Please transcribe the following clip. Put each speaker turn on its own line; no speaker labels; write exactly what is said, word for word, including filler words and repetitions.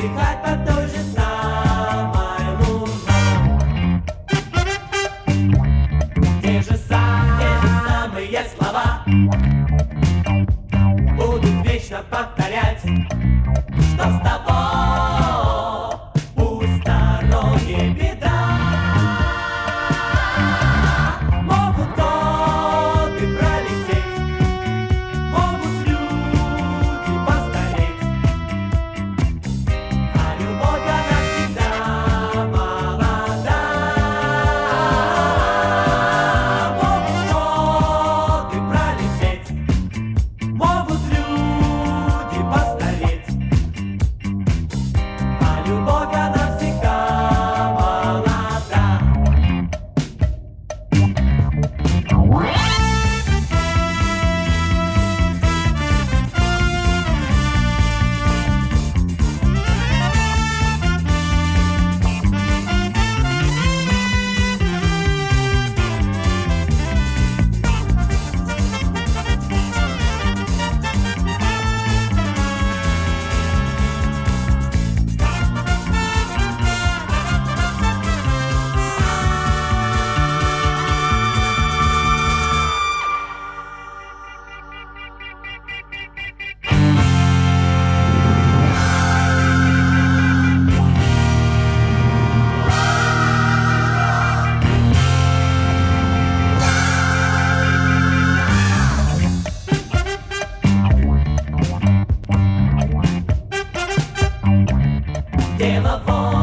отдыхать по той же самой луне. Те же самые, те же самые слова будут вечно повторять, что с того пустороге беда. Могут годы пролететь, могут люди постареть, а любовь она всегда молода. Могут годы пролететь, могут люди постареть, а любовь она всегда молода. Дело в